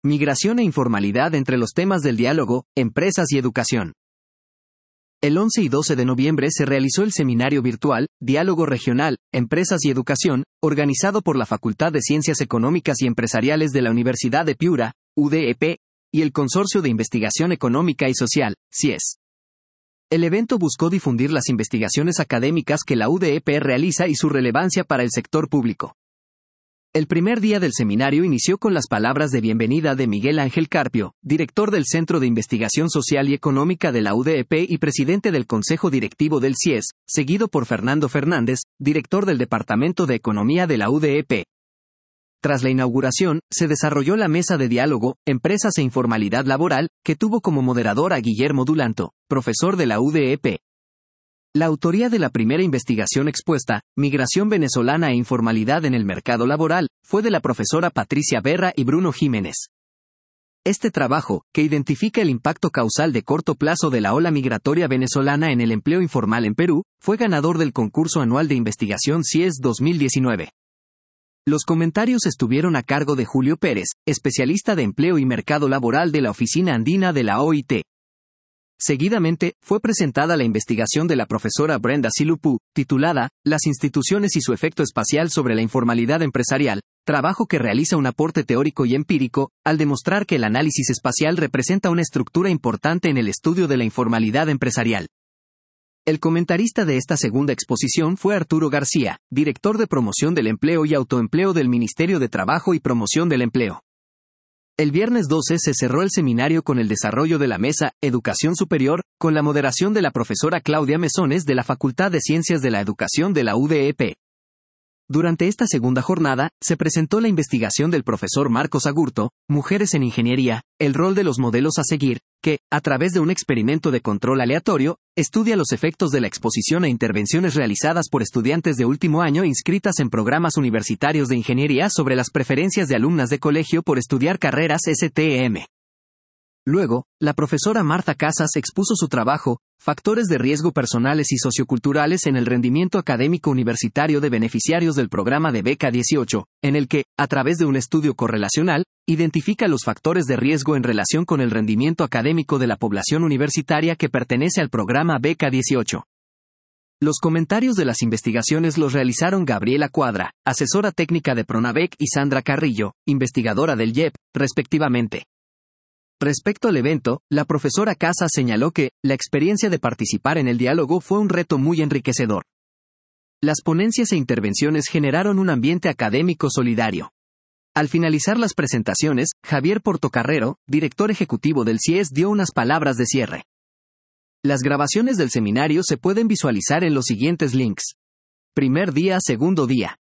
Migración e informalidad entre los temas del diálogo, empresas y educación. El 11 y 12 de noviembre se realizó el seminario virtual, Diálogo Regional, Empresas y Educación, organizado por la Facultad de Ciencias Económicas y Empresariales de la Universidad de Piura, UDEP, y el Consorcio de Investigación Económica y Social, CIES. El evento buscó difundir las investigaciones académicas que la UDEP realiza y su relevancia para el sector público. El primer día del seminario inició con las palabras de bienvenida de Miguel Ángel Carpio, director del Centro de Investigación Social y Económica de la UDEP y presidente del Consejo Directivo del CIES, seguido por Fernando Fernández, director del Departamento de Economía de la UDEP. Tras la inauguración, se desarrolló la mesa de diálogo, empresas e informalidad laboral, que tuvo como moderador a Guillermo Dulanto, profesor de la UDEP. La autoría de la primera investigación expuesta, Migración venezolana e informalidad en el mercado laboral, fue de la profesora Patricia Berra y Bruno Jiménez. Este trabajo, que identifica el impacto causal de corto plazo de la ola migratoria venezolana en el empleo informal en Perú, fue ganador del concurso anual de investigación CIES 2019. Los comentarios estuvieron a cargo de Julio Pérez, especialista de empleo y mercado laboral de la Oficina Andina de la OIT. Seguidamente, fue presentada la investigación de la profesora Brenda Silupú, titulada Las instituciones y su efecto espacial sobre la informalidad empresarial, trabajo que realiza un aporte teórico y empírico, al demostrar que el análisis espacial representa una estructura importante en el estudio de la informalidad empresarial. El comentarista de esta segunda exposición fue Arturo García, director de Promoción del Empleo y Autoempleo del Ministerio de Trabajo y Promoción del Empleo. El viernes 12 se cerró el seminario con el desarrollo de la mesa Educación Superior, con la moderación de la profesora Claudia Mesones de la Facultad de Ciencias de la Educación de la UDEP. Durante esta segunda jornada, se presentó la investigación del profesor Marcos Agurto, Mujeres en Ingeniería, el rol de los modelos a seguir, que, a través de un experimento de control aleatorio, estudia los efectos de la exposición e intervenciones realizadas por estudiantes de último año inscritas en programas universitarios de ingeniería sobre las preferencias de alumnas de colegio por estudiar carreras STEM. Luego, la profesora Marta Casas expuso su trabajo, Factores de riesgo personales y socioculturales en el rendimiento académico universitario de beneficiarios del programa de Beca 18, en el que, a través de un estudio correlacional, identifica los factores de riesgo en relación con el rendimiento académico de la población universitaria que pertenece al programa Beca 18. Los comentarios de las investigaciones los realizaron Gabriela Cuadra, asesora técnica de Pronavec, y Sandra Carrillo, investigadora del IEP, respectivamente. Respecto al evento, la profesora Casas señaló que, la experiencia de participar en el diálogo fue un reto muy enriquecedor. Las ponencias e intervenciones generaron un ambiente académico solidario. Al finalizar las presentaciones, Javier Portocarrero, director ejecutivo del CIES, dio unas palabras de cierre. Las grabaciones del seminario se pueden visualizar en los siguientes links. Primer día, segundo día.